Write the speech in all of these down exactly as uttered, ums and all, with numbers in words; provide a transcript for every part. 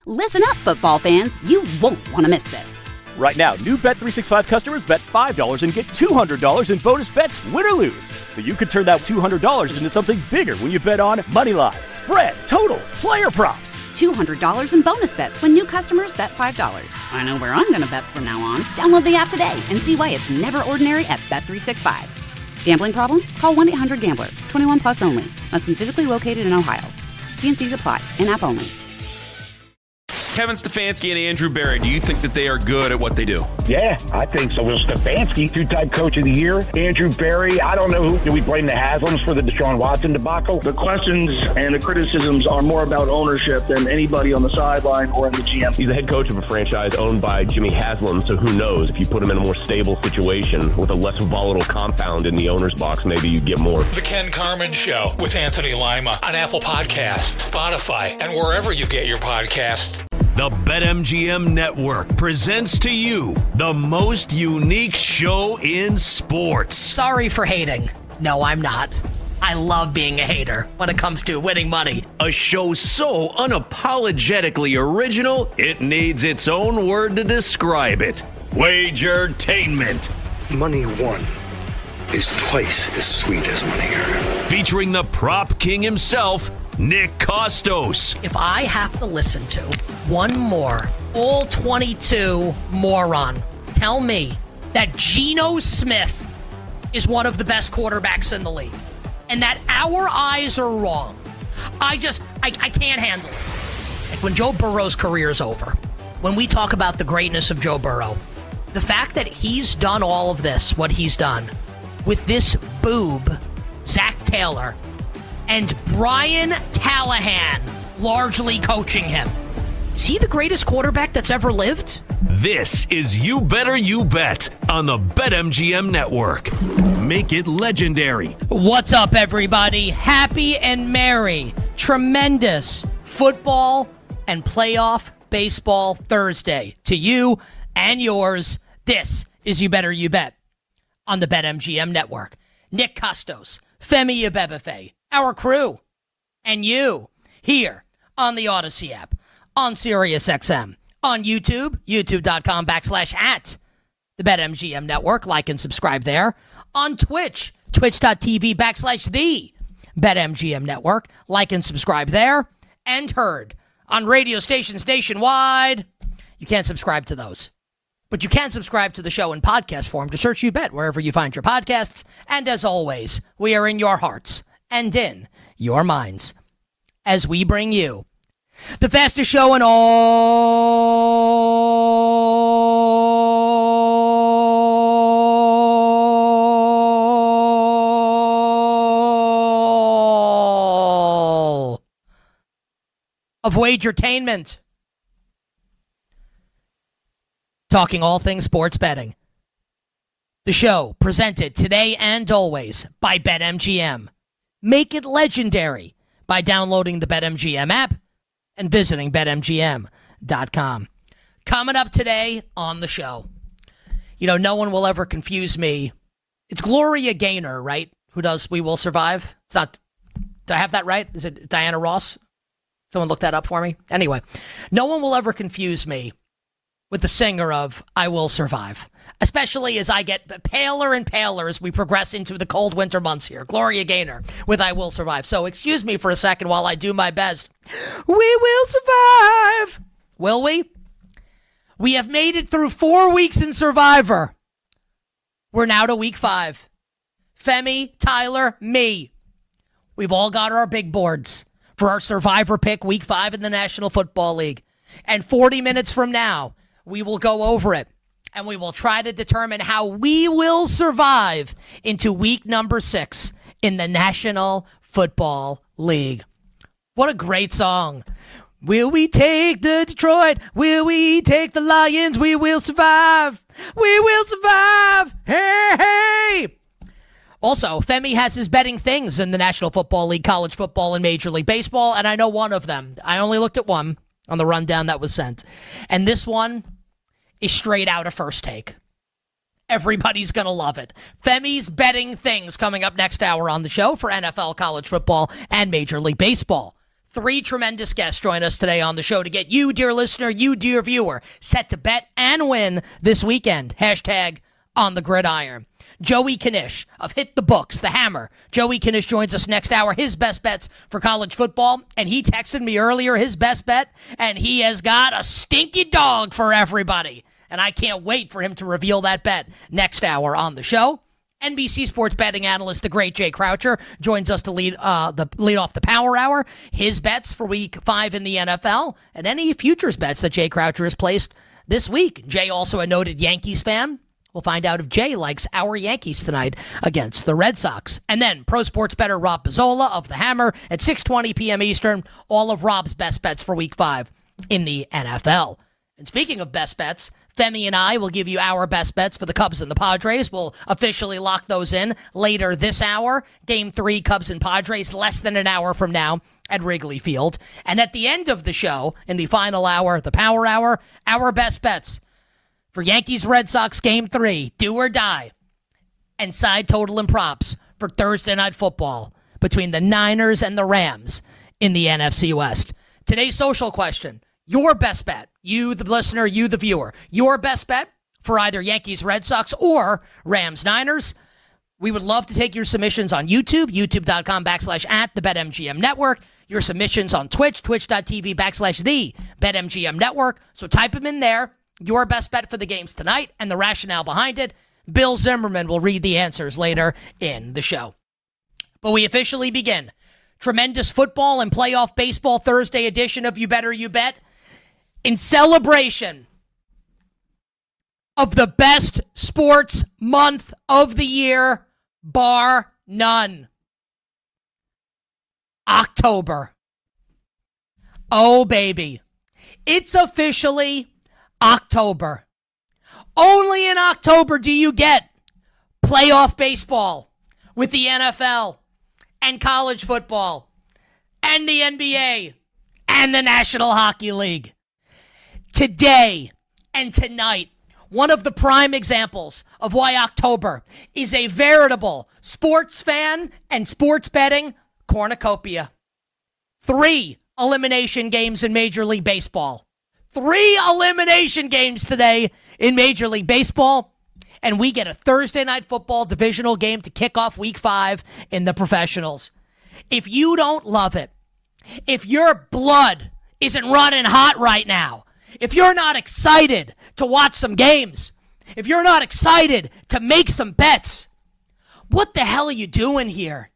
Listen up, football fans. You won't want to miss this. Right now, new Bet three sixty-five customers bet five dollars and get two hundred dollars in bonus bets, win or lose. So you could turn that two hundred dollars into something bigger when you bet on money line, spread, totals, player props. two hundred dollars in bonus bets when new customers bet five dollars. I know where I'm going to bet from now on. Download the app today and see why it's never ordinary at Bet three sixty-five. Gambling problem? Call one eight hundred gambler. twenty-one plus only. Must be physically located in Ohio. T and C's apply. In-app only. Kevin Stefanski and Andrew Berry, do you think that they are good at what they do? Yeah, I think so. Well, Stefanski, two-time coach of the year. Andrew Berry, I don't know who. Do we blame the Haslams for the Deshaun Watson debacle? The questions and the criticisms are more about ownership than anybody on the sideline or in the G M. He's the head coach of a franchise owned by Jimmy Haslam, so who knows? If you put him in a more stable situation with a less volatile compound in the owner's box, maybe you get more. The Ken Carman Show with Anthony Lima on Apple Podcasts, Spotify, and wherever you get your podcasts. The BetMGM Network presents to you the most unique show in sports. Sorry for hating. No, I'm not. I love being a hater when it comes to winning money. A show so unapologetically original, it needs its own word to describe it. Wagertainment. Money won is twice as sweet as money earned. Featuring the prop king himself, Nick Kostos. If I have to listen to one more all twenty-two moron tell me that Geno Smith is one of the best quarterbacks in the league and that our eyes are wrong, I just, I, I can't handle it. Like when Joe Burrow's career is over, when we talk about the greatness of Joe Burrow, the fact that he's done all of this, what he's done, with this boob, Zach Taylor, and Brian Callahan largely coaching him. Is he the greatest quarterback that's ever lived? This is You Better You Bet on the BetMGM Network. Make it legendary. What's up, everybody? Happy and merry, tremendous football and playoff baseball Thursday to you and yours. This is You Better You Bet on the BetMGM Network. Nick Kostos, Femi Abebefe, our crew, and you here on the Odyssey app, on SiriusXM, on YouTube, youtube.com backslash at the BetMGM Network. Like and subscribe there. On Twitch, twitch.tv backslash the BetMGM Network. Like and subscribe there. And heard on radio stations nationwide. You can't subscribe to those, but you can subscribe to the show in podcast form. To search You Bet wherever you find your podcasts. And as always, we are in your hearts and in your minds as we bring you the fastest show in all of wagertainment. Talking all things sports betting. The show presented today and always by BetMGM. Make it legendary by downloading the BetMGM app and visiting Bet M G M dot com. Coming up today on the show, you know, no one will ever confuse me. It's Gloria Gaynor, right? Who does We Will Survive? It's not, do I have that right? Is it Diana Ross? Someone look that up for me. Anyway, no one will ever confuse me with the singer of I Will Survive, especially as I get paler and paler as we progress into the cold winter months here. Gloria Gaynor with I Will Survive. So excuse me for a second while I do my best. We will survive. Will we? We have made it through four weeks in Survivor. We're now to week five. Femi, Tyler, me. We've all got our big boards for our Survivor pick week five in the National Football League. And forty minutes from now, we will go over it, and we will try to determine how we will survive into week number six in the National Football League. What a great song. Will we take the Detroit? Will we take the Lions? We will survive. We will survive. Hey, hey. Also, Femi has his betting things in the National Football League, college football, and Major League Baseball, and I know one of them. I only looked at one on the rundown that was sent. And this one is straight out of First Take. Everybody's going to love it. Femi's betting things coming up next hour on the show for N F L, college football, and Major League Baseball. Three tremendous guests join us today on the show to get you, dear listener, you, dear viewer, set to bet and win this weekend. Hashtag on the gridiron. Joey Knish of Hit the Books, The Hammer. Joey Knish joins us next hour, his best bets for college football. And he texted me earlier his best bet, and he has got a stinky dog for everybody. And I can't wait for him to reveal that bet next hour on the show. N B C Sports betting analyst, the great Jay Croucher, joins us to lead uh, the lead off the Power Hour. His bets for Week Five in the N F L and any futures bets that Jay Croucher has placed this week. Jay, also a noted Yankees fan. We'll find out if Jay likes our Yankees tonight against the Red Sox. And then pro sports bettor Rob Pizzola of The Hammer at six twenty p.m. Eastern. All of Rob's best bets for Week Five in the N F L. And speaking of best bets, Femi and I will give you our best bets for the Cubs and the Padres. We'll officially lock those in later this hour. Game three, Cubs and Padres, less than an hour from now at Wrigley Field. And at the end of the show, in the final hour, the Power Hour, our best bets for Yankees-Red Sox Game three, do or die, and side total and props for Thursday Night Football between the Niners and the Rams in the N F C West. Today's social question, your best bet, you the listener, you the viewer, your best bet for either Yankees-Red Sox or Rams-Niners. We would love to take your submissions on YouTube, youtube.com backslash at the BetMGM Network. Your submissions on Twitch, twitch.tv backslash the BetMGM Network. So type them in there. Your best bet for the games tonight and the rationale behind it. Bill Zimmerman will read the answers later in the show. But we officially begin. Tremendous football and playoff baseball Thursday edition of You Better You Bet. In celebration of the best sports month of the year, bar none. October. Oh, baby. It's officially October. Only in October do you get playoff baseball with the N F L and college football and the N B A and the National Hockey League. Today and tonight, one of the prime examples of why October is a veritable sports fan and sports betting cornucopia. Three elimination games in Major League Baseball. Three elimination games today in Major League Baseball. And we get a Thursday Night Football divisional game to kick off Week five in the professionals. If you don't love it, if your blood isn't running hot right now, if you're not excited to watch some games, if you're not excited to make some bets, what the hell are you doing here?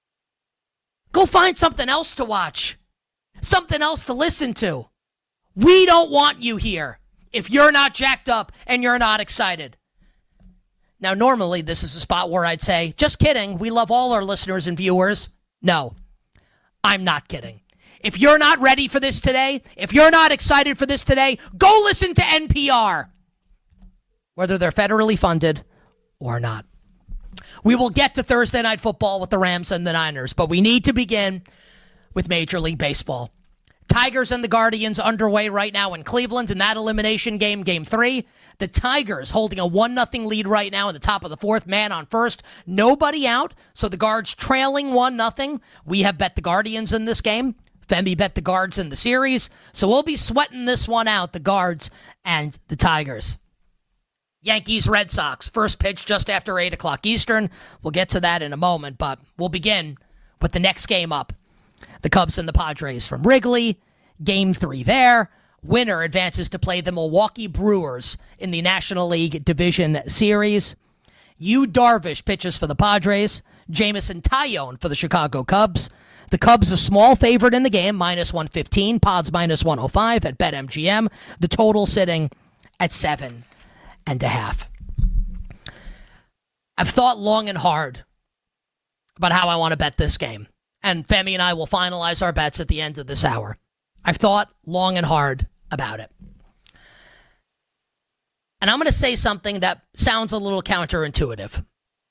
Go find something else to watch, something else to listen to. We don't want you here if you're not jacked up and you're not excited. Now, normally this is a spot where I'd say, just kidding, we love all our listeners and viewers. No, I'm not kidding. If you're not ready for this today, if you're not excited for this today, go listen to N P R, whether they're federally funded or not. We will get to Thursday Night Football with the Rams and the Niners, but we need to begin with Major League Baseball. Tigers and the Guardians underway right now in Cleveland in that elimination game, game three. The Tigers holding a one nothing lead right now in the top of the fourth, man on first. Nobody out, so the Guards trailing one nothing. We have bet the Guardians in this game. Femi bet the Guards in the series, so we'll be sweating this one out, the Guards and the Tigers. Yankees, Red Sox, first pitch just after eight o'clock Eastern. We'll get to that in a moment, but we'll begin with the next game up. The Cubs and the Padres from Wrigley. Game three there. Winner advances to play the Milwaukee Brewers in the National League Division Series. Yu Darvish pitches for the Padres. Jameson Taillon for the Chicago Cubs. The Cubs a small favorite in the game, minus one fifteen. Pods minus one oh five at BetMGM. The total sitting at seven and a half. I've thought long and hard about how I want to bet this game. And Femi and I will finalize our bets at the end of this hour. I've thought long and hard about it. And I'm going to say something that sounds a little counterintuitive.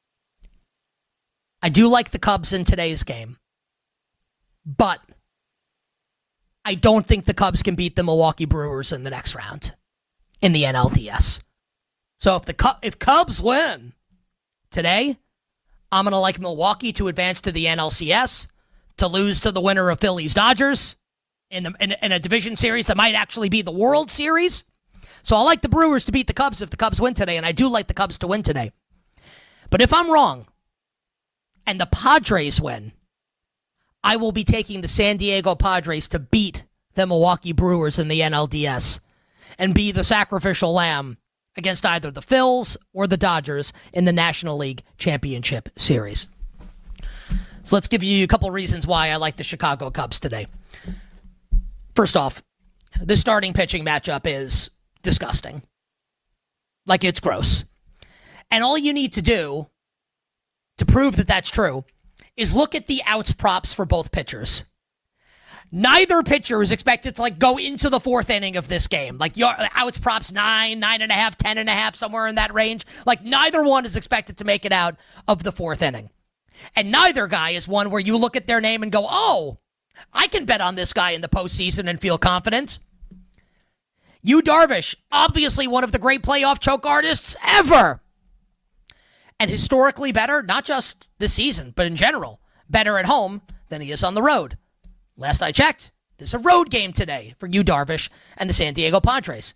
I do like the Cubs in today's game, but I don't think the Cubs can beat the Milwaukee Brewers in the next round in the N L D S. So if the Cub- if Cubs win today, I'm going to like Milwaukee to advance to the N L C S. to lose to the winner of Phillies Dodgers in, the, in, in a division series that might actually be the World Series. So I like the Brewers to beat the Cubs if the Cubs win today, and I do like the Cubs to win today. But if I'm wrong and the Padres win, I will be taking the San Diego Padres to beat the Milwaukee Brewers in the N L D S and be the sacrificial lamb against either the Phils or the Dodgers in the National League Championship Series. So let's give you a couple reasons why I like the Chicago Cubs today. First off, the starting pitching matchup is disgusting. Like, it's gross. And all you need to do to prove that that's true is look at the outs props for both pitchers. Neither pitcher is expected to like go into the fourth inning of this game. Like, your outs props nine, nine and a half, ten and a half, somewhere in that range. Like, neither one is expected to make it out of the fourth inning. And neither guy is one where you look at their name and go, oh, I can bet on this guy in the postseason and feel confident. Yu Darvish, obviously one of the great playoff choke artists ever. And historically better, not just this season, but in general, better at home than he is on the road. Last I checked, there's a road game today for Yu Darvish and the San Diego Padres.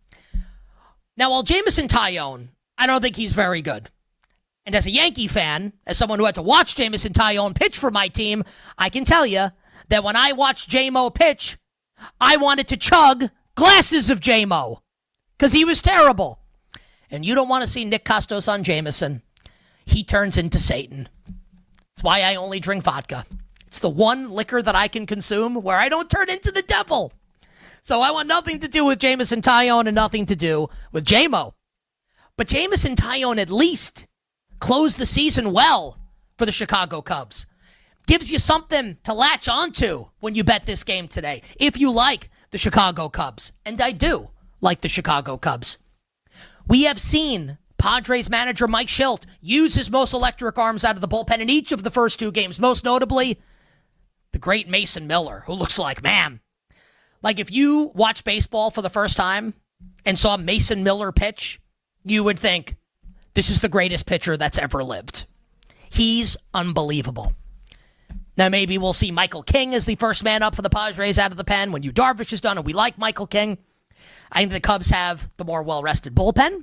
Now, while Jameson Taillon, I don't think he's very good. And as a Yankee fan, as someone who had to watch Jameson Taillon pitch for my team, I can tell you that when I watched J-Mo pitch, I wanted to chug glasses of J-Mo because he was terrible. And you don't want to see Nick Costos on Jameson. He turns into Satan. That's why I only drink vodka. It's the one liquor that I can consume where I don't turn into the devil. So I want nothing to do with Jameson Taillon and nothing to do with J-Mo. But Jameson Taillon at least closed the season well for the Chicago Cubs. Gives you something to latch onto when you bet this game today, if you like the Chicago Cubs. And I do like the Chicago Cubs. We have seen Padres manager Mike Shildt use his most electric arms out of the bullpen in each of the first two games, most notably the great Mason Miller, who looks like, man, like if you watch baseball for the first time and saw Mason Miller pitch, you would think, this is the greatest pitcher that's ever lived. He's unbelievable. Now maybe we'll see Michael King as the first man up for the Padres out of the pen when Yu Darvish is done, and we like Michael King. I think the Cubs have the more well-rested bullpen.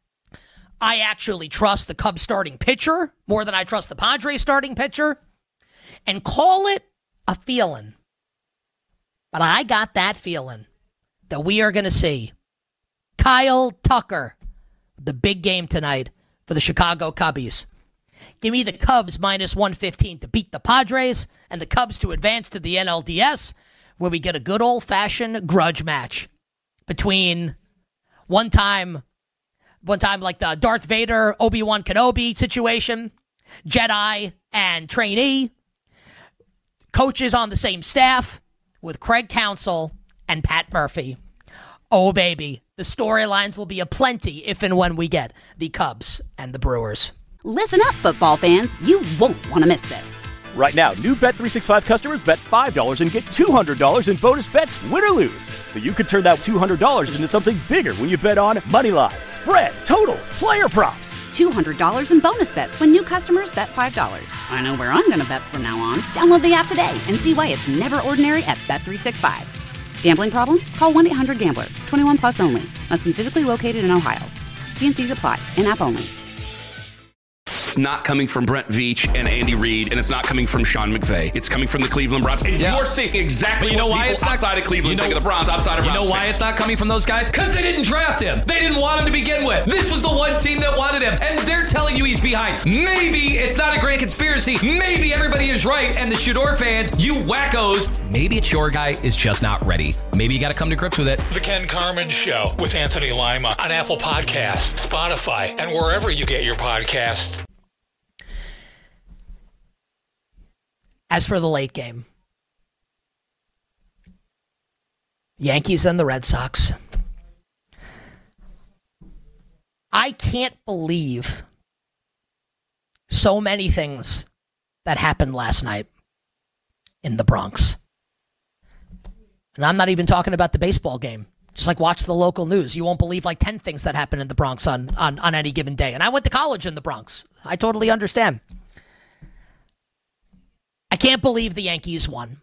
I actually trust the Cubs starting pitcher more than I trust the Padres starting pitcher. And call it a feeling. But I got that feeling that we are going to see Kyle Tucker, the big game tonight for the Chicago Cubbies. Give me the Cubs minus one fifteen to beat the Padres and the Cubs to advance to the N L D S, where we get a good old-fashioned grudge match between one time, one time like the Darth Vader, Obi-Wan Kenobi situation, Jedi and trainee, coaches on the same staff with Craig Counsell and Pat Murphy. Oh, baby, the storylines will be aplenty if and when we get the Cubs and the Brewers. Listen up, football fans. You won't want to miss this. Right now, new Bet three sixty-five customers bet five dollars and get two hundred dollars in bonus bets, win or lose. So you could turn that two hundred dollars into something bigger when you bet on Moneyline, spread, totals, player props. two hundred dollars in bonus bets when new customers bet five dollars. I know where I'm going to bet from now on. Download the app today and see why it's never ordinary at Bet three sixty-five. Gambling problem? Call one eight hundred gambler. twenty-one plus only. Must be physically located in Ohio. T and C's apply. In-app only. It's not coming from Brent Veach and Andy Reid, and it's not coming from Sean McVay. It's coming from the Cleveland Browns. And yeah. You're seeing exactly but you know what why people it's not, outside of Cleveland you know, think of the Browns, outside of Browns. You know why fans. It's not coming from those guys? Because they didn't draft him. They didn't want him to begin with. This was the one team that wanted him, and they're telling you he's behind. Maybe it's not a grand conspiracy. Maybe everybody is right, and the Shador fans, you wackos, maybe it's your guy is just not ready. Maybe you got to come to grips with it. The Ken Carman Show with Anthony Lima on Apple Podcasts, Spotify, and wherever you get your podcasts. As for the late game, Yankees and the Red Sox. I can't believe so many things that happened last night in the Bronx. And I'm not even talking about the baseball game. Just like watch the local news. You won't believe like ten things that happen in the Bronx on, on, on any given day. And I went to college in the Bronx. I totally understand. I can't believe the Yankees won.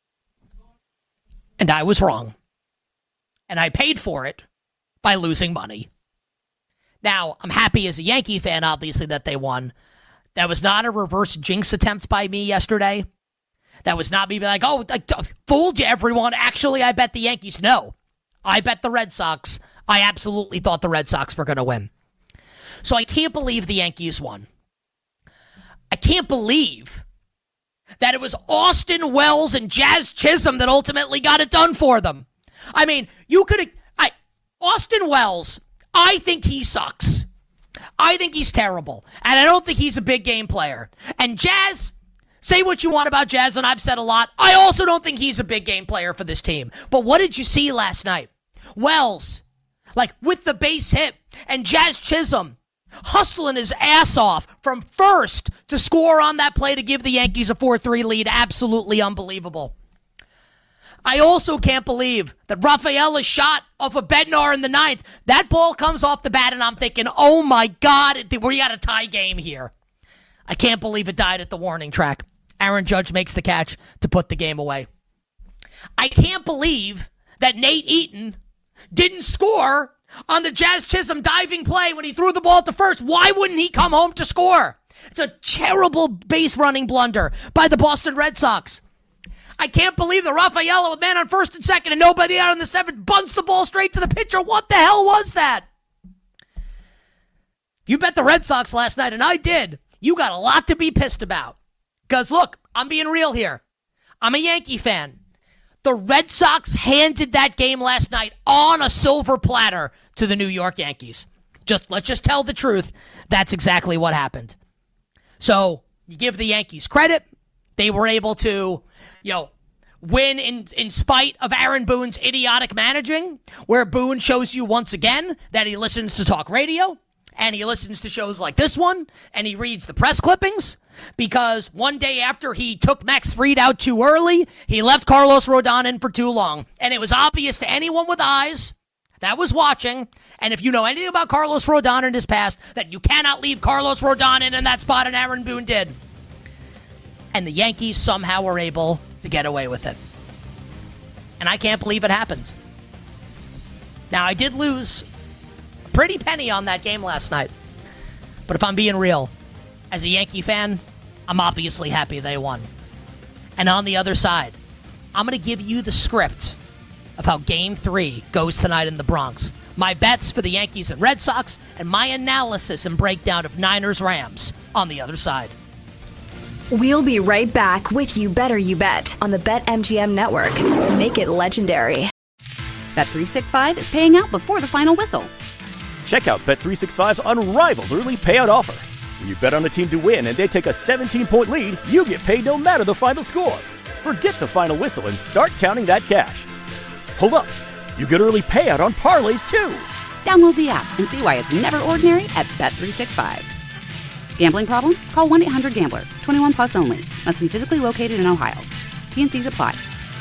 And I was wrong. And I paid for it by losing money. Now, I'm happy as a Yankee fan, obviously, that they won. That was not a reverse jinx attempt by me yesterday. That was not me being like, oh, I fooled you, everyone. Actually, I bet the Yankees. No, I bet the Red Sox. I absolutely thought the Red Sox were going to win. So I can't believe the Yankees won. I can't believe that it was Austin Wells and Jazz Chisholm that ultimately got it done for them. I mean, you could have... I Austin Wells, I think he sucks. I think he's terrible. And I don't think he's a big game player. And Jazz... Say what you want about Jazz, and I've said a lot. I also don't think he's a big game player for this team. But what did you see last night? Wells, like with the base hit, and Jazz Chisholm hustling his ass off from first to score on that play to give the Yankees a four three lead. Absolutely unbelievable. I also can't believe that Rafaela's shot off of Bednar in the ninth. That ball comes off the bat, and I'm thinking, oh my God, we got a tie game here. I can't believe it died at the warning track. Aaron Judge makes the catch to put the game away. I can't believe that Nate Eaton didn't score on the Jazz Chisholm diving play when he threw the ball to first. Why wouldn't he come home to score? It's a terrible base running blunder by the Boston Red Sox. I can't believe that Rafaela with man on first and second and nobody out in the seventh bunts the ball straight to the pitcher. What the hell was that? You bet the Red Sox last night, and I did. You got a lot to be pissed about. Because, look, I'm being real here. I'm a Yankee fan. The Red Sox handed that game last night on a silver platter to the New York Yankees. Just let's just tell the truth. That's exactly what happened. So, you give the Yankees credit. They were able to, you know, win in, in spite of Aaron Boone's idiotic managing, where Boone shows you once again that he listens to talk radio. And he listens to shows like this one, and he reads the press clippings, because one day after he took Max Fried out too early, he left Carlos Rodon in for too long. And it was obvious to anyone with eyes that was watching, and if you know anything about Carlos Rodon in his past, that you cannot leave Carlos Rodon in in that spot, and Aaron Boone did. And the Yankees somehow were able to get away with it. And I can't believe it happened. Now, I did lose pretty penny on that game last night. But if I'm being real, as a Yankee fan, I'm obviously happy they won. And on the other side, I'm going to give you the script of how Game three goes tonight in the Bronx. My bets for the Yankees and Red Sox, and my analysis and breakdown of Niners-Rams on the other side. We'll be right back with You Better You Bet on the BetMGM Network. Make it legendary. Bet three sixty-five is paying out before the final whistle. Check out Bet three sixty-five's unrivaled early payout offer. When you bet on a team to win and they take a seventeen-point lead, you get paid no matter the final score. Forget the final whistle and start counting that cash. Hold up. You get early payout on parlays, too. Download the app and see why it's never ordinary at Bet three sixty-five. Gambling problem? Call one eight hundred gambler. twenty-one plus only. Must be physically located in Ohio. T N Cs apply.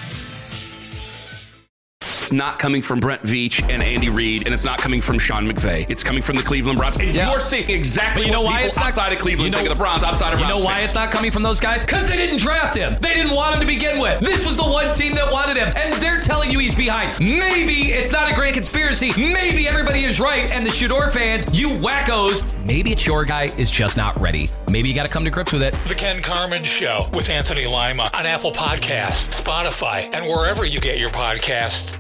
It's not coming from Brent Veach and Andy Reid, and it's not coming from Sean McVay. It's coming from the Cleveland Browns. And yeah. you're seeing exactly you know what why people it's not, outside of Cleveland you know, think of the Browns, outside of You Browns know why fans. it's not coming from those guys? Because they didn't draft him. They didn't want him to begin with. This was the one team that wanted him, and they're telling you he's behind. Maybe it's not a grand conspiracy. Maybe everybody is right, and the Shador fans, you wackos, maybe it's your guy is just not ready. Maybe you got to come to grips with it. The Ken Carman Show with Anthony Lima on Apple Podcasts, Spotify, and wherever you get your podcasts.